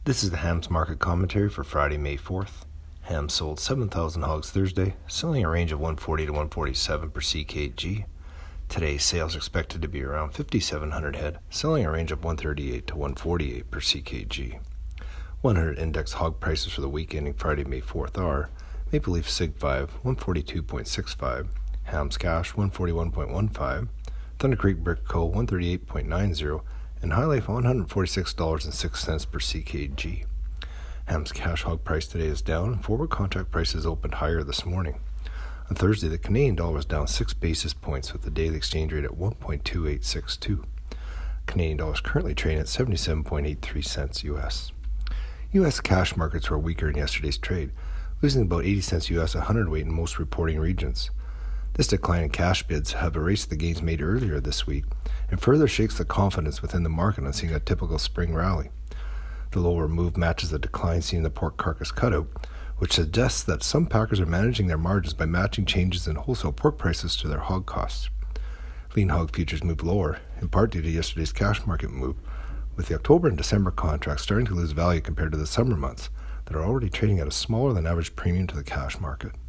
This is the Hams Market Commentary for Friday, May 4th. Hams sold 7,000 hogs Thursday, selling a range of 140 to 147 per ckg. Today, sales are expected to be around 5,700 head, selling a range of 138 to 148 per ckg. 100 index hog prices for the week ending Friday, May 4th are Maple Leaf Sig 5, 142.65, Hams Cash, 141.15, Thunder Creek Brick Co., 138.90, and High Life $146.06 per ckg. Hams cash hog price today is down, and forward contract prices opened higher this morning. On Thursday, the Canadian dollar was down 6 basis points with the daily exchange rate at 1.2862. Canadian dollar is currently trading at 77.83 cents US. U.S. cash markets were weaker in yesterday's trade, losing about 80 cents US a hundredweight in most reporting regions. This decline in cash bids have erased the gains made earlier this week and further shakes the confidence within the market on seeing a typical spring rally. The lower move matches the decline seen in the pork carcass cutout, which suggests that some packers are managing their margins by matching changes in wholesale pork prices to their hog costs. Lean hog futures moved lower, in part due to yesterday's cash market move, with the October and December contracts starting to lose value compared to the summer months that are already trading at a smaller than average premium to the cash market.